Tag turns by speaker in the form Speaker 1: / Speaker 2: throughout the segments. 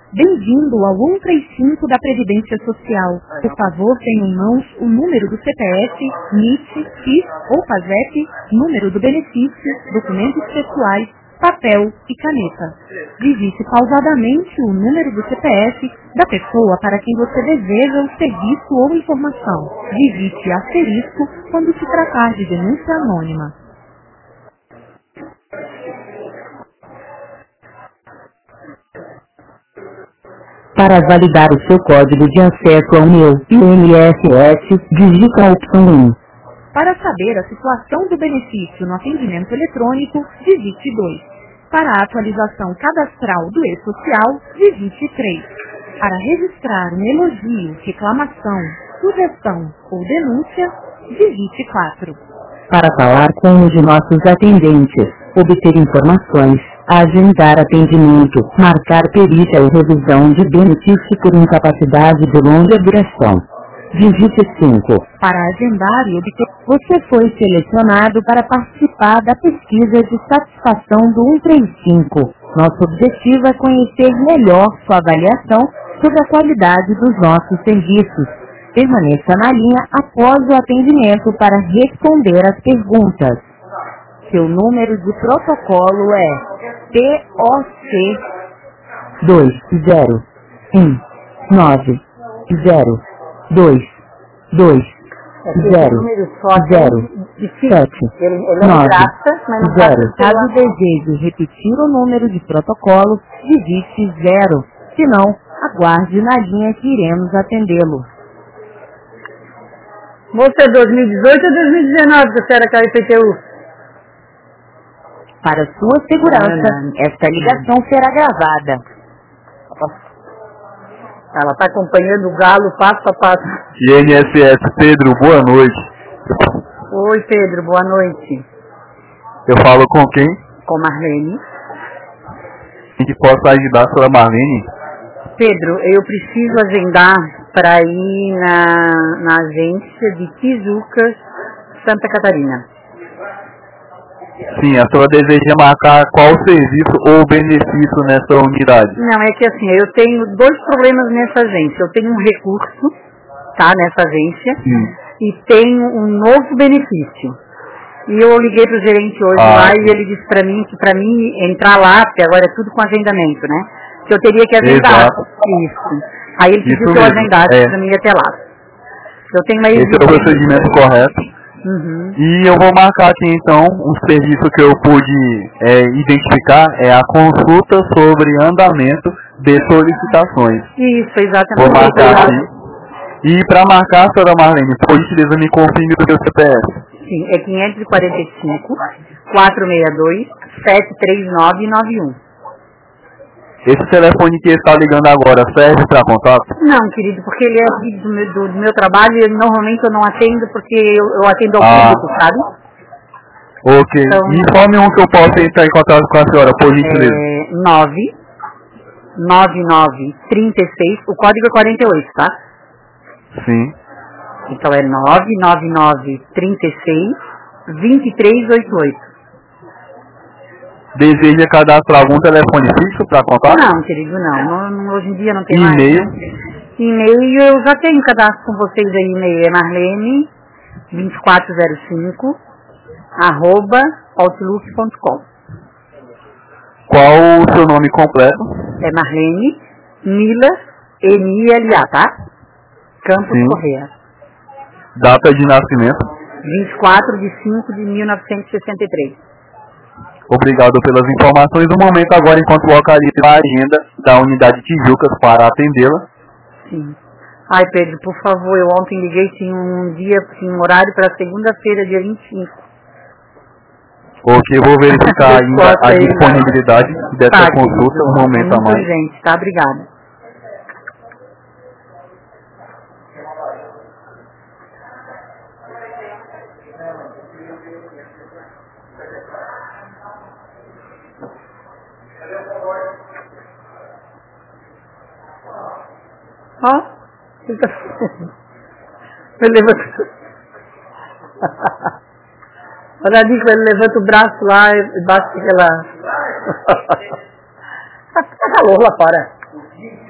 Speaker 1: Bem-vindo ao 135 da Previdência Social. Por favor, tenha em mãos o número do CPF, NIT, FIS ou PASEP, número do benefício, documentos pessoais, papel e caneta. Digite pausadamente o número do CPF da pessoa para quem você deseja o serviço ou informação. Digite asterisco quando se tratar de denúncia anônima.
Speaker 2: Para validar o seu código de acesso ao meu INSS, digita a opção 1.
Speaker 1: Para saber a situação do benefício no atendimento eletrônico, digite 2. Para a atualização cadastral do E-Social, digite 3. Para registrar um elogio, reclamação, sugestão ou denúncia, digite 4.
Speaker 2: Para falar com um de nossos atendentes, obter informações, agendar atendimento, marcar perícia ou revisão de benefício por incapacidade de longa duração, digite 5.
Speaker 1: Para agendar e obter...
Speaker 2: Você foi selecionado para participar da pesquisa de satisfação do 135. Nosso objetivo é conhecer melhor sua avaliação sobre a qualidade dos nossos serviços. Permaneça na linha após o atendimento para responder as perguntas. Seu número de protocolo é POC 2019200790. Caso deseje repetir o número de protocolo, digite 0. Se não, aguarde na linha que iremos atendê-lo.
Speaker 3: Moça, é 2018 ou 2019 que a senhora quer IPTU?
Speaker 2: Para sua segurança, esta ligação será gravada.
Speaker 3: Ela está acompanhando o galo passo a passo.
Speaker 4: INSS, Pedro, boa noite.
Speaker 3: Oi, Pedro, boa noite.
Speaker 4: Eu falo com quem?
Speaker 3: Com Marlene.
Speaker 4: Em que posso ajudar a senhora Marlene?
Speaker 3: Pedro, eu preciso agendar para ir na agência de Tijucas, Santa Catarina.
Speaker 4: Sim, a senhora deseja marcar qual serviço ou benefício nessa unidade?
Speaker 3: Não, é que assim, eu tenho 2 problemas nessa agência. Eu tenho um recurso, tá, nessa agência, e tenho um novo benefício. E eu liguei pro gerente hoje lá e ele disse para mim que para mim entrar lá, porque agora é tudo com agendamento, né? Que eu teria que agendar.
Speaker 4: Exato.
Speaker 3: Isso. Aí ele pediu que eu
Speaker 4: mesmo.
Speaker 3: agendasse para mim ir até lá. Eu tenho uma
Speaker 4: Esse é o procedimento correto.
Speaker 3: Uhum.
Speaker 4: E eu vou marcar aqui então um serviço que eu pude identificar, é a consulta sobre andamento de solicitações.
Speaker 3: Isso, exatamente.
Speaker 4: Vou marcar aqui. E para marcar, senhora Marlene, por gentileza me confirme o seu CPF.
Speaker 3: Sim, é 545 462 73991.
Speaker 4: Esse telefone que está ligando agora serve para contato?
Speaker 3: Não, querido, porque ele é aqui do meu trabalho e normalmente eu não atendo porque eu atendo ao público, sabe?
Speaker 4: Ok.
Speaker 3: Então,
Speaker 4: Informe um que eu posso entrar em contato com a senhora, por gentileza.
Speaker 3: 99936, o código é 48, tá?
Speaker 4: Sim.
Speaker 3: Então é 99936 2388.
Speaker 4: Deseja cadastrar algum telefone fixo para contato?
Speaker 3: Não, querido, não. Hoje em dia não tem
Speaker 4: E-mail?
Speaker 3: mais. E-mail eu já tenho cadastro com vocês aí. E-mail é marlene2405 @outlook.com.
Speaker 4: Qual o seu nome completo?
Speaker 3: É Marlene Mila, Mila, tá? Campos
Speaker 4: Sim.
Speaker 3: Correia.
Speaker 4: Data de nascimento?
Speaker 3: 24/5/1963.
Speaker 4: Obrigado pelas informações. No momento agora, enquanto localizo a agenda da unidade Tijucas para atendê-la.
Speaker 3: Sim. Ai, Pedro, por favor, eu ontem liguei, tinha um horário para segunda-feira, dia 25.
Speaker 4: Ok, eu vou verificar ainda a disponibilidade dessa
Speaker 3: Tá,
Speaker 4: consulta
Speaker 3: querido,
Speaker 4: um momento a
Speaker 3: muito
Speaker 4: mais.
Speaker 3: urgente, tá? Obrigada. Ó, ele tá... Ele levanta... Olha ali, ele levanta o braço lá e bate aquela... Tá calor lá fora.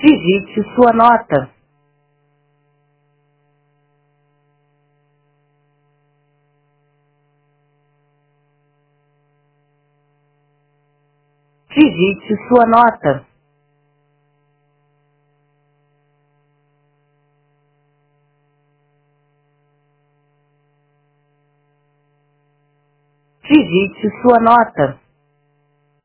Speaker 2: Digite sua nota. Digite sua nota. Digite sua nota.